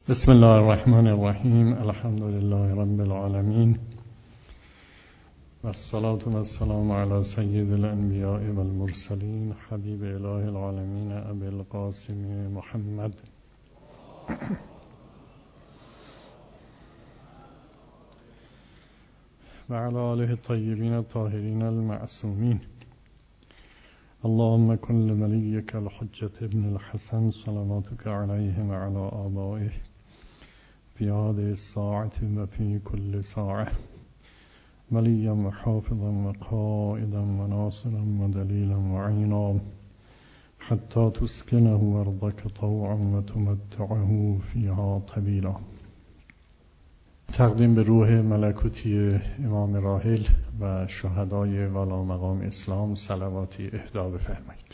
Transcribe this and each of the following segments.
بسم الله الرحمن الرحیم. الحمد لله رب العالمین و الصلاة و السلام علی سید الانبیاء و المرسلین حبیب اله العالمین ابی القاسم محمد و علی آله الطیبین الطاهرین المعصومین. اللهم کن لولیک الحجة ابن الحسن صلواتک علیه و علی آبائه فی هذه الساعة و فی کل ساعة ولیا و حافظا و قائدا و ناصرا و دلیلا و عینا حتی تسکنه ارضک طوعا و تمتعه فیها طویلا. تقدیم به روح ملکوتی امام راحل و شهدای والا مقام اسلام صلواتی اهدا بفرمایید.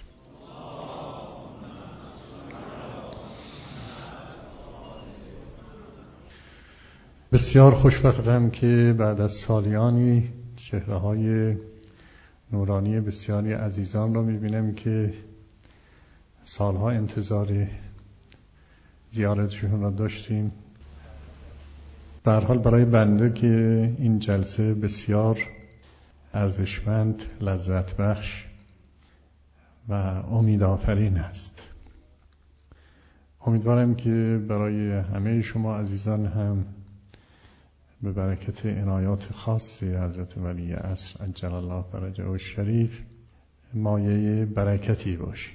بسیار خوشبختم که بعد از سالیانی چهره‌های نورانی بسیاری عزیزان را می‌بینم که سالها انتظار زیارتشون را داشتیم. به هر حال برای بنده که این جلسه بسیار ارزشمند، لذت بخش و امیدآفرین است. امیدوارم که برای همه شما عزیزان هم به برکت عنایات خاصی حضرت ولی عصر عجل الله فرجه الشریف مایه برکتی باشی.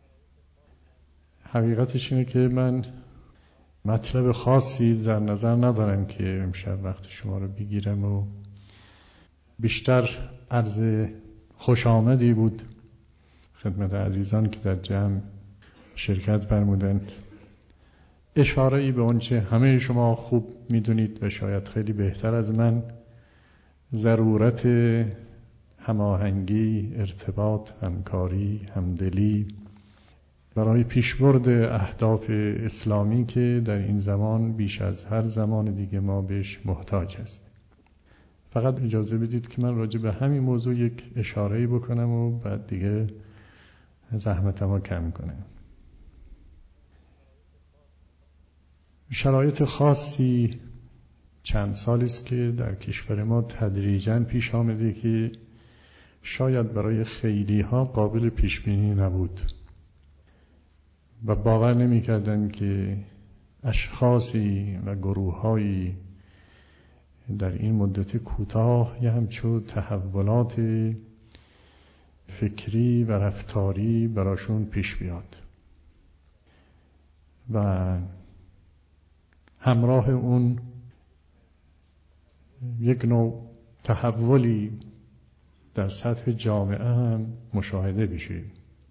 حقیقتش اینه که من مطلب خاصی در نظر ندارم که امشب وقت شما رو بگیرم و بیشتر عرض خوش آمدی بود خدمت عزیزان که در جمع شرکت فرمودند، اشاره ای به اونچه همه شما خوب میدونید و شاید خیلی بهتر از من، ضرورت هماهنگی، ارتباط، همکاری، همدلی برای پیشبرد اهداف اسلامی که در این زمان بیش از هر زمان دیگه ما بهش محتاج است. فقط اجازه بدید که من راجع به همین موضوع یک اشاره‌ای بکنم و بعد دیگه زحمتمو کم کنم. شرایط خاصی چند سالی است که در کشور ما تدریجاً پیش آمده که شاید برای خیلی‌ها قابل پیش بینی نبود و باور نمی‌کردند که اشخاصی و گروه‌هایی در این مدت کوتاه یه همچون تحولات فکری و رفتاری براشون پیش بیاد و همراه اون یک نوع تحولی در سطح جامعه هم مشاهده بشه.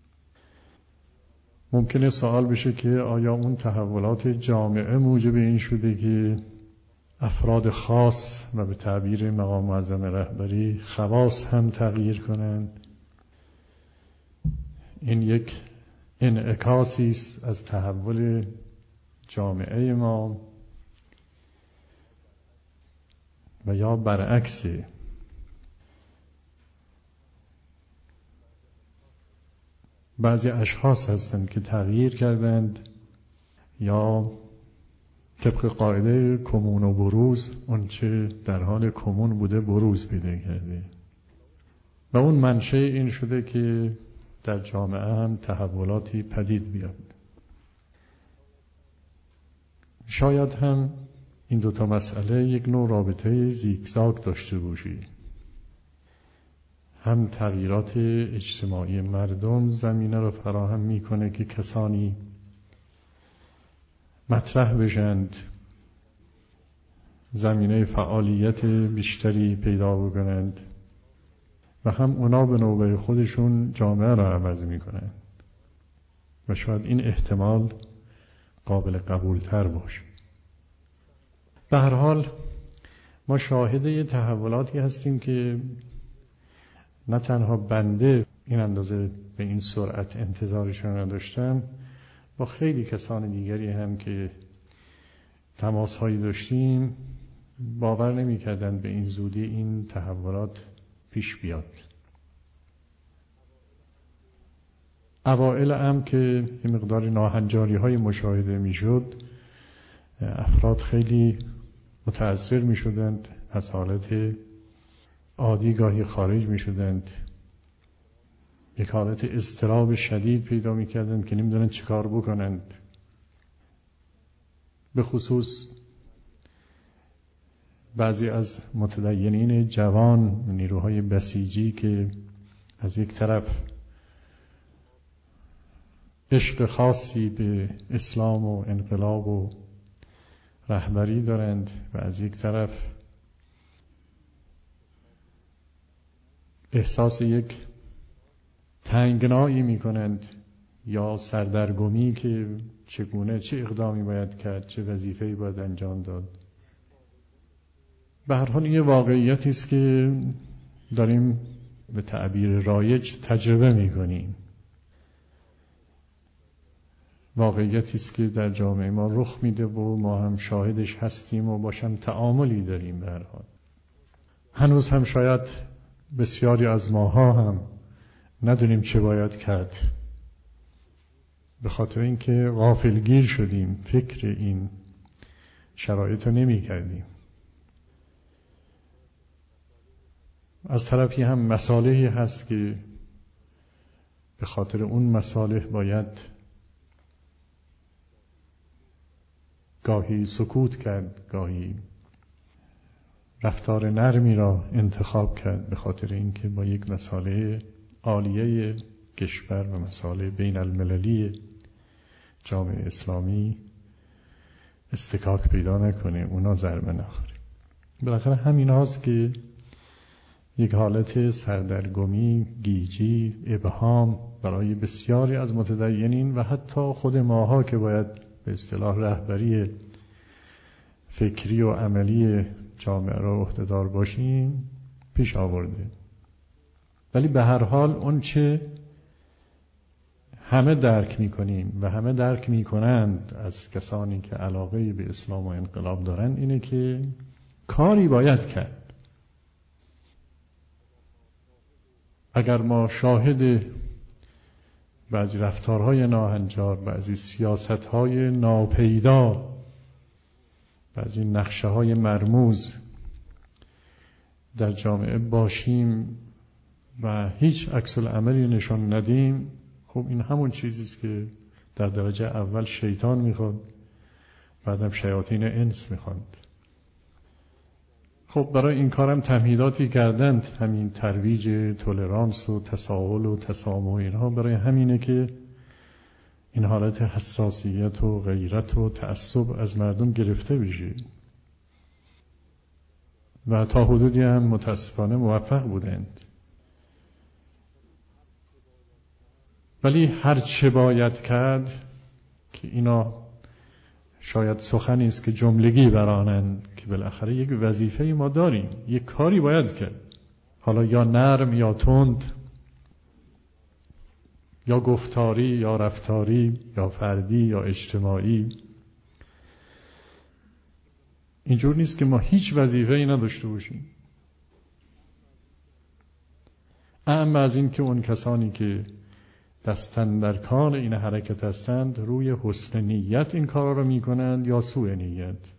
ممکنه سوال بشه که آیا اون تحولات جامعه موجب این شده که افراد خاص و به تعبیر مقام معظم رهبری خواص هم تغییر کنند؟ این یک انعکاسی است از تحول جامعه ما و یا برعکسه؟ بعضی اشخاص هستند که تغییر کردند یا طبق قاعده کمون و بروز اون چه در حال کمون بوده بروز پیدا کرده و اون منشأ این شده که در جامعه هم تحولاتی پدید بیاد. شاید هم این دوتا مسئله یک نوع رابطه زیگزاگ داشته باشی. هم تغییرات اجتماعی مردم زمینه رو فراهم میکنه که کسانی مطرح بشند، زمینه فعالیت بیشتری پیدا بکنند و هم اونا به نوبه خودشون جامعه را عوض میکنند و شاید این احتمال قابل قبول تر باشه. به هر حال ما شاهد یه تحولاتی هستیم که نه تنها بنده این اندازه به این سرعت انتظارشون نداشتم، با خیلی کسان دیگری هم که تماس هایی داشتیم باور نمی کردن به این زودی این تحولات پیش بیاد. اوائل هم که یه مقدار ناهنجاری های مشاهده می شد، افراد خیلی متأثر می شدند، از حالت عادی گاهی خارج می شدند، یک حالت اضطراب شدید پیدا می کردند که نمیدونن چه کار بکنند. به خصوص بعضی از متدینین جوان، نیروهای بسیجی که از یک طرف عشق خاصی به اسلام و انقلاب و رهبری دارند و از یک طرف احساس یک تنگنایی می کنند یا سردرگمی که چگونه، چه اقدامی باید کرد، چه وظیفه‌ای باید انجام داد. به هر حال یه واقعیتی است که داریم به تعبیر رایج تجربه می کنیم. واقعیتی است که در جامعه ما رخ میده و ما هم شاهدش هستیم و باشم تعاملی داریم. به هر حال هنوز هم شاید بسیاری از ماها هم ندونیم چه باید کرد، به خاطر اینکه غافلگیر شدیم، فکر این شرایط رو نمی کردیم. از طرفی هم مصالحی هست که به خاطر اون مصالح باید گاهی سکوت کرد، گاهی رفتار نرمی را انتخاب کرد، به خاطر اینکه با یک مسئله عالیه کشور و مسئله بین المللی جامعه اسلامی استکاک پیدا نکنه، اونا ضربه نخوره. بالاخره همین هاست که یک حالت سردرگمی، گیجی، ابهام برای بسیاری از متدینین و حتی خود ماها که باید به اصطلاح رهبری فکری و عملی جامعه را عهده‌دار باشیم پیش آورده. ولی به هر حال اون چه همه درک می‌کنیم و همه درک می‌کنند از کسانی که علاقه به اسلام و انقلاب دارند اینه که کاری باید کرد. اگر ما شاهد بعضی رفتارهای ناهنجار، بعضی سیاستهای ناپیدا، بعضی نقشه‌های مرموز در جامعه باشیم و هیچ عکس العملی نشان ندیم، خب این همون چیزی است که در درجه اول شیطان میخواد، بعدم شیاطین انس میخواد. خب برای این کارم تمهیداتی کردند، همین ترویج تولرانس و تساهل و تسامح، اینها برای همینه که این حالت حساسیت و غیرت و تعصب از مردم گرفته بشه و تا حدودی هم متاسفانه موفق بودند. ولی هر چه باید کرد که اینا شاید سخنی است که جملگی برانند که بالاخره یک وظیفه ما داریم، یک کاری باید کرد، حالا یا نرم یا تند، یا گفتاری یا رفتاری یا فردی یا اجتماعی. اینجور نیست که ما هیچ وظیفه‌ای نداشته باشیم. اما از این که اون کسانی که دستن در کار این حرکت هستند روی حسن نیت این کارا رو میکنند یا سوء نیت.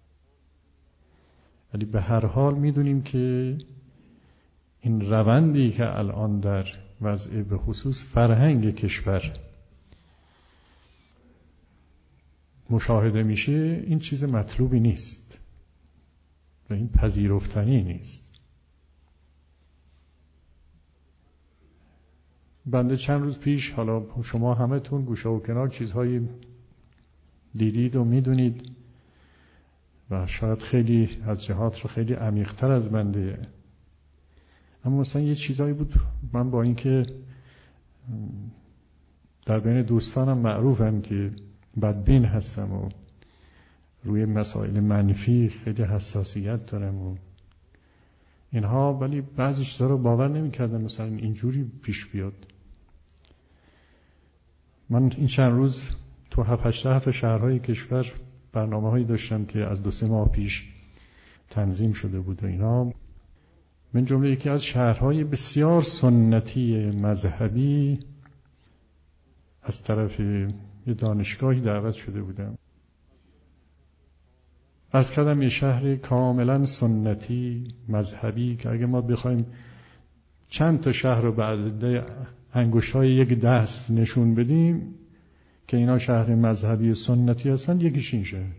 ولی به هر حال میدونیم که این روندی که الان در وضع به خصوص فرهنگ کشور مشاهده میشه، این چیز مطلوبی نیست و این پذیرفتنی نیست. بنده چند روز پیش، حالا شما همتون گوشه و کنار چیزهایی دیدید و میدونید و شاید خیلی از جهات رو خیلی عمیق‌تر از بنده، اما مثلا یه چیزایی بود من با اینکه در بین دوستانم معروفم که بدبین هستم و روی مسائل منفی خیلی حساسیت دارم و اینها، ولی بعضی چیزا رو باور نمی‌کردم مثلا اینجوری پیش بیاد. من این چند روز تو 7-8 تا شهرهای کشور برنامه‌هایی داشتم که از 2-3 ماه پیش تنظیم شده بود و اینا. من جمله یکی از شهرهای بسیار سنتی مذهبی از طرف یه دانشگاهی دعوت شده بودم. از کردم یه شهر کاملا سنتی مذهبی که اگه ما بخوایم چند تا شهر رو بعد انگشت‌های یک دست نشون بدیم که اینا شهر مذهبی سنتی هستن، یکیش این شهر.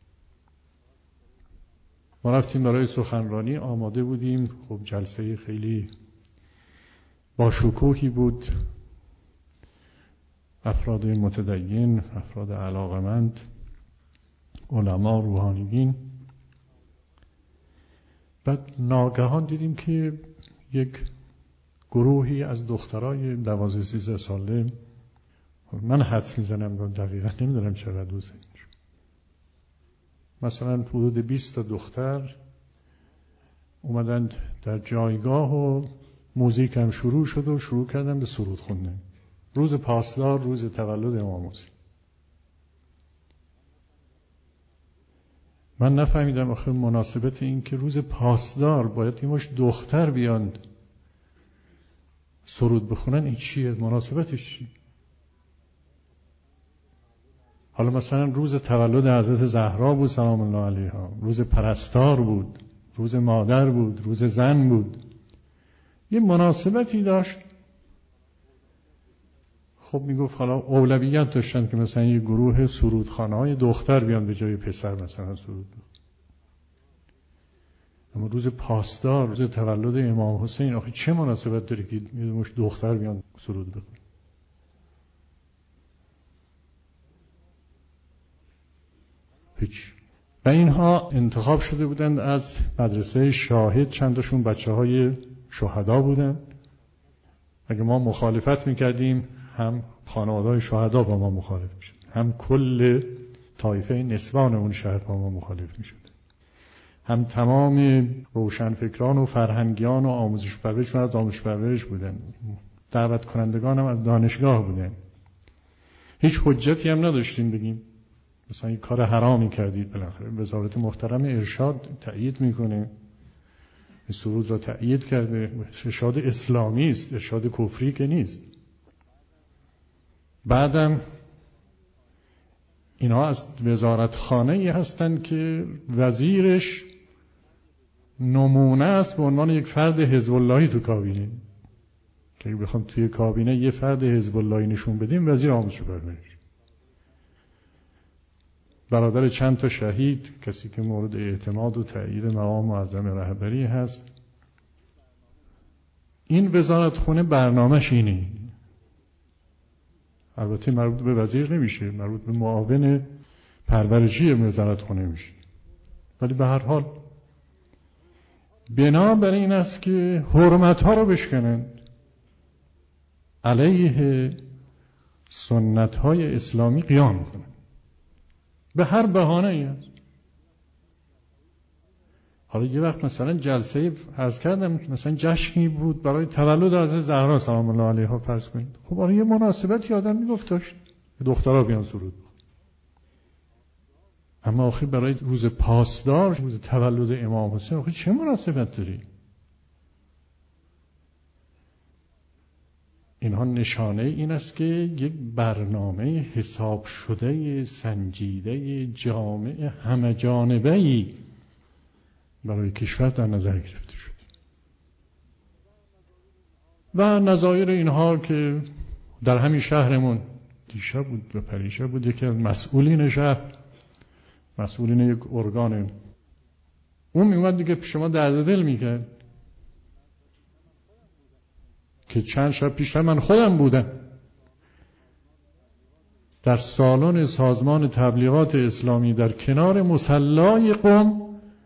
ما رفتیم برای سخنرانی، آماده بودیم. خب جلسه خیلی با شکوهی بود، افراد متدین، افراد علاقمند، علما، روحانیین. بعد ناگهان دیدیم که یک گروهی از دخترای 12-13 ساله، من حدس میزنم دقیقا نمیدونم چقدر بود، مثلا حدود 20 تا دختر اومدن در جایگاه و موزیک هم شروع شد و شروع کردن به سرود خوندن. روز پاسدار، روز تولد امام حسین. من نفهمیدم آخه مناسبت این که روز پاسدار باید این مش دختر بیان سرود بخونن، این چیه؟ مناسبتش چیه؟ حالا مثلا روز تولد حضرت زهرا بود سلام الله علیها، روز پرستار بود، روز مادر بود، روز زن بود، یه مناسبتی داشت. خب میگفت حالا اولویت داشتن که مثلا یه گروه سرودخوانه‌های دختر بیان به جای پسر مثلا سرود بخونن. اما روز پاسدار، روز تولد امام حسین، آخه چه مناسبت داره که یه مش دختر بیان سرود بخونن؟ هیچ. و اینها انتخاب شده بودند از مدرسه شاهد، چندشون بچه‌های شهدا بودن. اگه ما مخالفت میکردیم هم خانواده‌های شهدا با ما مخالف میشد، هم کل طایفه نسوان اون شهر با ما مخالف میشد، هم تمام روشنفکران و فرهنگیان و آموزش پرورش از آموزش پرورش بودن، دعوت کنندگان هم از دانشگاه بودن. هیچ حجتی هم نداشتیم بگیم مثلا این کار حرامی کردید. بالاخره وزارت محترم ارشاد تأیید میکنه، سرود را تأیید کرده، ارشاد اسلامی است، ارشاد کفری که نیست. بعدم اینا از وزارت خانه‌ای هستند که وزیرش نمونه است به عنوان یک فرد حزب اللهی تو کابینه، که اگه بخوام توی کابینه یه فرد حزب اللهی نشون بدیم وزیر آموزش پرورش. برادر چند تا شهید، کسی که مورد اعتماد و تأیید مقام معظم رهبری هست. این وزارت خونه برنامه‌ش اینه. البته مربوط به وزیر نمیشه، مربوط به معاون پرورشی وزارت خونه میشه، ولی به هر حال بنا بر این است که حرمت‌ها رو بشکنن، علیه سنت‌های اسلامی قیام کنن به هر بهانه‌ای است. حالا یه وقت مثلا جلسه عرض کردم مثلا جشنی بود برای تولد حضرت زهرا سلام الله علیها فرض کنید. خب آره یه مناسبتی آدم میگفت داشت دخترها بیان سرود. اما آخه برای روز پاسدار، روز تولد امام حسین، آخه چه مناسبت داری؟ اینها نشانه این است که یک برنامه حساب شده، سنجیده، جامع، همه جانبه‌ای برای کشور در نظر گرفته شد. و نظایر اینها که در همین شهرمون دیشب بود و پریشب بود، یکی از مسئولین شهر، مسئولین یک ارگان، اون میومد دیگه پیش ما درد دل میکرد که چند شب پیش من خودم بودم در سالن سازمان تبلیغات اسلامی در کنار مصلی قم،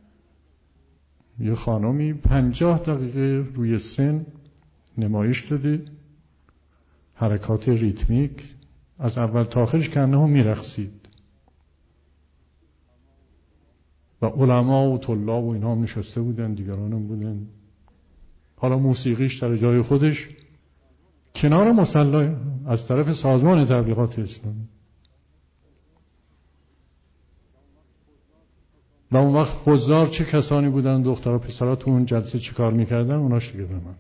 یه خانمی 50 دقیقه روی سن نمایش داده، حرکات ریتمیک از اول تا آخرش که انه میرقصید و علما و طلاب و اینها هم نشسته بودن، دیگران هم بودن. حالا موسیقیش در جای خودش کنار مصلی از طرف سازمان تبلیغات اسلامی. و اون وقت حضار چه کسانی بودن، دخترها پسرها تو اون جلسه چی کار میکردن، اوناش دیگه به من.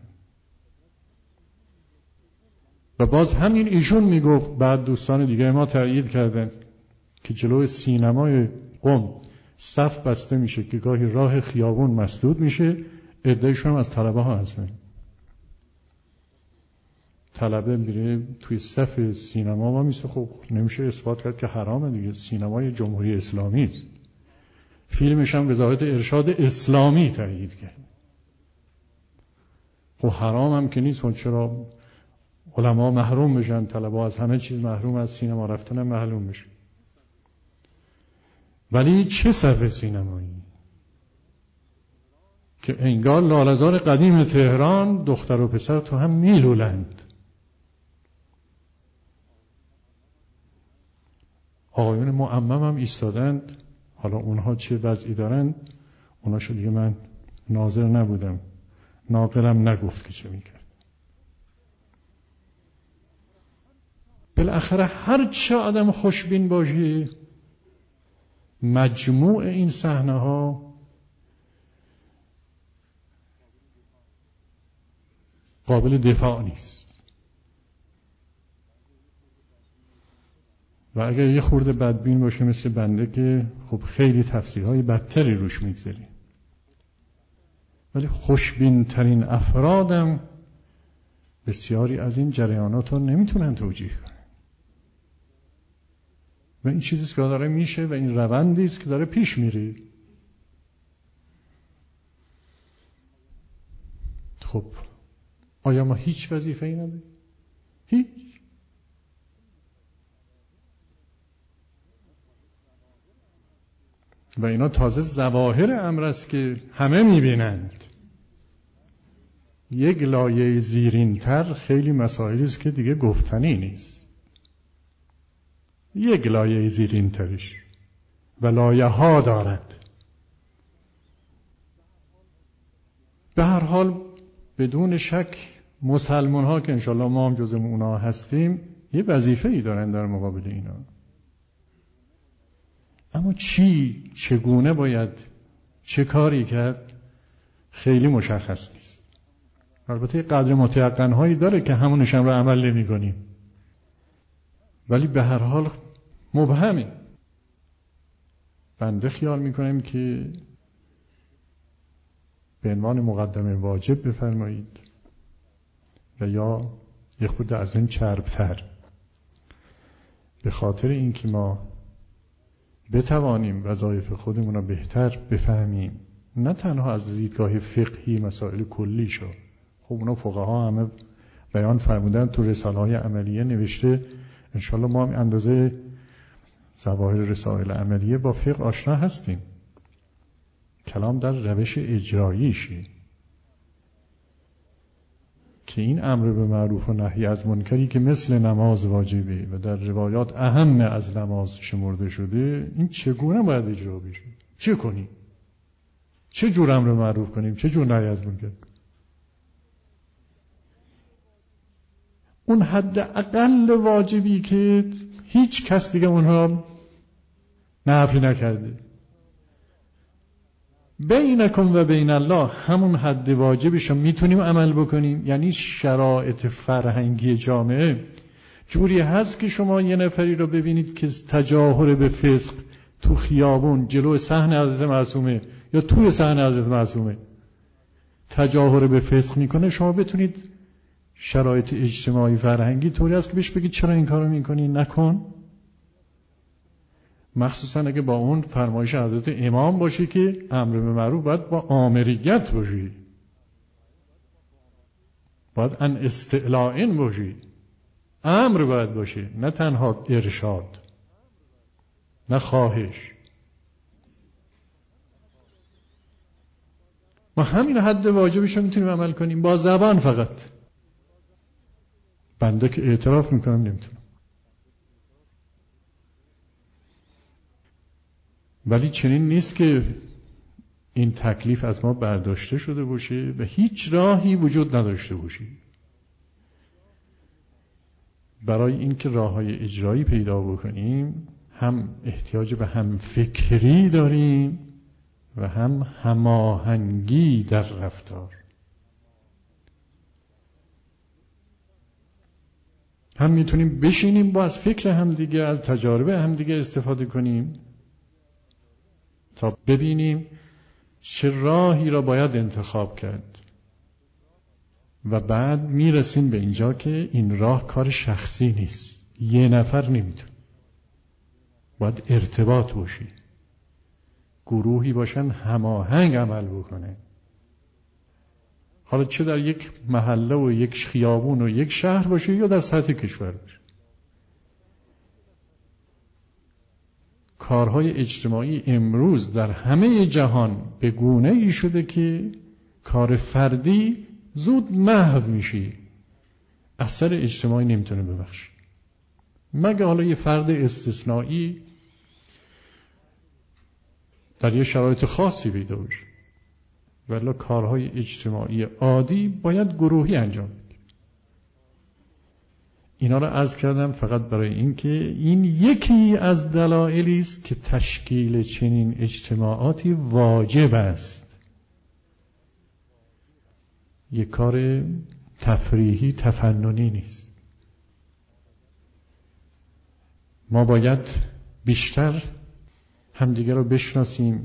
و باز همین ایشون میگفت، بعد دوستان دیگه ما تأیید کردن که جلوی سینمای قم صف بسته میشه که گاهی راه خیابون مسدود میشه، عده‌شون هم از طلبه ها هستن. طلبه میره توی صف سینما ما میشه، خب نمیشه اثبات کرد که حرامه دیگه، سینمای جمهوری اسلامی است. فیلمش هم وزارت ارشاد اسلامی تایید کرد. خب حرام هم که نیست، خب چرا علما محروم بشن، طلبه از همه چیز محروم، از سینما رفتن محروم بشن. ولی چه صف سینمایی که انگار لاله‌زار قدیم تهران دختر و پسر تو هم میلولند. آقایون معمم هم ایستادند. حالا اونها چه وضعی دارند اونا شو دیگه من ناظر نبودم، ناقلم نگفت که چه میکرد. بالاخره هر چه آدم خوشبین باشی، مجموع این صحنه ها قابل دفاع نیست. و اگر یه خورده بدبین باشه مثل بنده که خب خیلی تفسیرهای بدتری روش میگذاری، ولی خوشبین ترین افرادم بسیاری از این جریانات رو نمیتونن توجیه کنن. و این چیزیست که داره میشه و این روندیست که داره پیش میره. خب آیا ما هیچ وظیفه‌ای نداریم؟ هیچ. و اینا تازه ظواهر امر است که همه میبینند. یک لایه زیرین تر خیلی مسائلی است که دیگه گفتنی نیست. یک لایه زیرین ترش و لایه ها دارد. به هر حال بدون شک مسلمان ها که انشالله ما هم جزو اونا هستیم یه وظیفه ای دارن در مقابل اینا. اما چگونه باید چه کاری کرد خیلی مشخص نیست. البته قدر متیقن هایی داره که همونش هم رو عمل نمی کنیم، ولی به هر حال مبهمه. بنده خیال میکنم که به عنوان مقدمه واجب بفرمایید و یا یه خود از این چربتر، به خاطر اینکه ما بتوانیم وظایف خودمون رو بهتر بفهمیم، نه تنها از دیدگاه فقهی مسائل کلی شو. خب اونا فقها همه بیان فرمودن، تو رساله‌های عملیه نوشته. انشالله ما هم اندازه ظواهر رسائل عملیه با فقه آشنا هستیم. کلام در روش اجراییشه که این امر به معروف و نهی از منکری که مثل نماز واجبه و در روایات اهم از نماز شمرده شده، این چگونه باید اجرا بشه؟ چه کنیم؟ چه جور امر معروف کنیم؟ چه جور نهی از منکر؟ اون حد اقل واجبی که هیچ کس دیگه اونها نفی نکرده، بینکم و بین الله، همون حد واجبش رو میتونیم عمل بکنیم. یعنی شرایط فرهنگی جامعه جوری هست که شما یه نفری رو ببینید که تجاهر به فسق تو خیابون جلو صحن حضرت معصومه یا توی صحن حضرت معصومه تجاهر به فسق میکنه، شما بتونید شرایط اجتماعی فرهنگی طوری هست که بهش بگید چرا این کارو میکنی، نکن. مخصوصا اگه با اون فرمایش حضرت امام باشی که امر به معروف باید با آمریت باشی، باید ان استعلاء باشی، امر باید باشی، نه تنها ارشاد، نه خواهش. ما همین حد واجبش رو میتونیم عمل کنیم با زبان فقط. بنده که اعتراف میکنم نمیتونم. ولی چنین نیست که این تکلیف از ما برداشته شده باشه و هیچ راهی وجود نداشته باشه. برای اینکه راههای اجرایی پیدا بکنیم هم احتیاج به هم فکری داریم و هم هماهنگی در رفتار. هم میتونیم بشینیم با از فکر همدیگه، از تجارب همدیگه استفاده کنیم تا ببینیم چه راهی را باید انتخاب کرد و بعد میرسیم به اینجا که این راه کار شخصی نیست، یه نفر نمیتونه، باید ارتباط باشی، گروهی باشن هماهنگ عمل بکنه. حالا چه در یک محله و یک خیابون و یک شهر باشه یا در سطح کشور باشه. کارهای اجتماعی امروز در همه جهان به گونه ای شده که کار فردی زود محو میشی، اثر اجتماعی نمیتونه ببخشه، مگه حالا یه فرد استثنایی در یه شرایط خاصی پیدا بشه، ولی کارهای اجتماعی عادی باید گروهی انجام بده. اینا را عرض کردم فقط برای اینکه این یکی از دلایلی است که تشکیل چنین اجتماعاتی واجب است. یک کار تفریحی تفننی نیست. ما باید بیشتر همدیگه رو بشناسیم،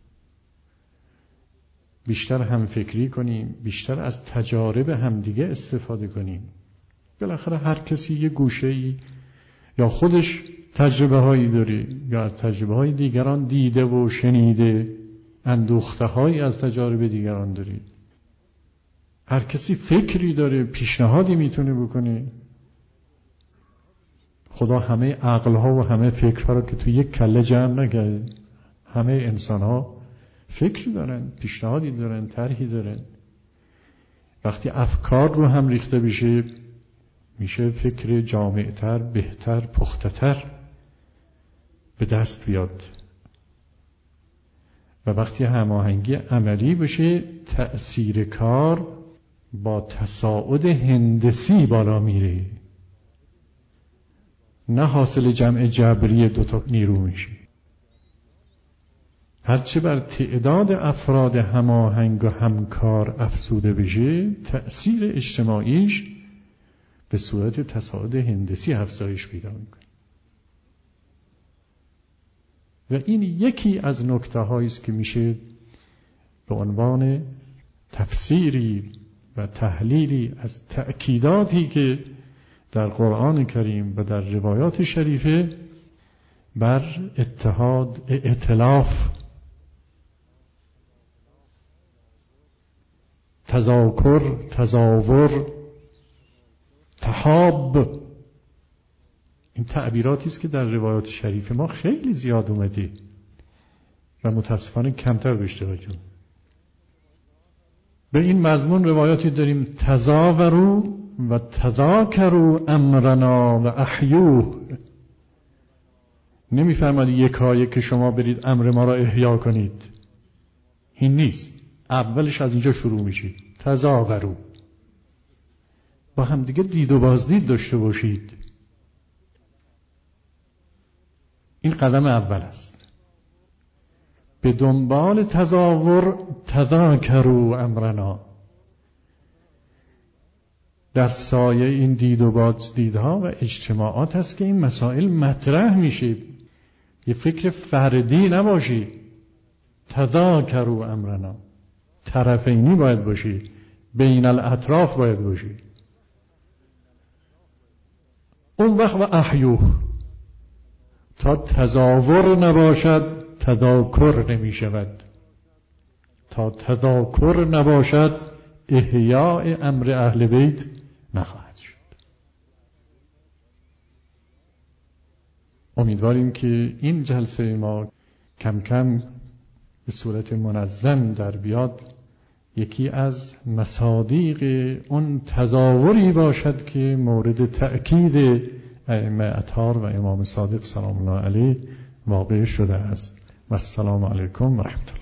بیشتر همفکری کنیم، بیشتر از تجارب همدیگه استفاده کنیم. بالاخره هر کسی یه گوشه‌ای یا خودش تجربه هایی داره یا از تجربه های دیگران دیده و شنیده، اندوخته هایی از تجارب دیگران داره. هر کسی فکری داره، پیشنهادی میتونه بکنه. خدا همه عقل ها و همه فکرها رو که تو یک کله جمع نکرده. همه انسان ها فکری دارن، پیشنهادی دارن، طرحی دارن. وقتی افکار رو هم ریخته بشه میشه فکر جامع‌تر، بهتر، پخته‌تر به دست بیاد. و وقتی هماهنگی عملی بشه تأثیر کار با تصاعد هندسی بالا میره، نه حاصل جمع جبری دوتا نیرو میشه. هرچه بر تعداد افراد هماهنگ و همکار افزوده بشه تأثیر اجتماعیش به صورت تصاعد هندسی افزایش پیدا میکنه. و این یکی از نکته هایی است که میشه به عنوان تفسیری و تحلیلی از تأکیداتی که در قرآن کریم و در روایات شریفه بر اتحاد، ائتلاف، تذاکر، تزاور، تحاب، این تعبیراتی است که در روایات شریف ما خیلی زیاد اومده و متاسفانه کمتر بهش توجه. به این مضمون روایاتی داریم تزاوروا و تذاکروا امرنا و احیوه. نمیفرماد یکایک که شما برید امر ما را احیا کنید، این نیست. اولش از اینجا شروع میشه. تزاوروا، با هم دیگه دید و بازدید داشته باشید. این قدم اول است. به دنبال تزاور تذاکروا امرنا. در سایه این دید و بازدیدها و اجتماعات هست که این مسائل مطرح میشه. یه فکر فردی نباشی. تذاکروا امرنا، طرفینی باید باشی، بین الاطراف باید باشی. اون وقت و احیوه، تا تزاور نباشد تذاکر نمی شود، تا تذاکر نباشد احیاء امر اهل بیت نخواهد شد. امیدواریم که این جلسه ما کم کم به صورت منظم در بیاد، یکی از مصادیق اون تزاوری باشد که مورد تأکید ائمه اطهار و امام صادق سلام الله علیه واقع شده است. و السلام علیکم و رحمت الله.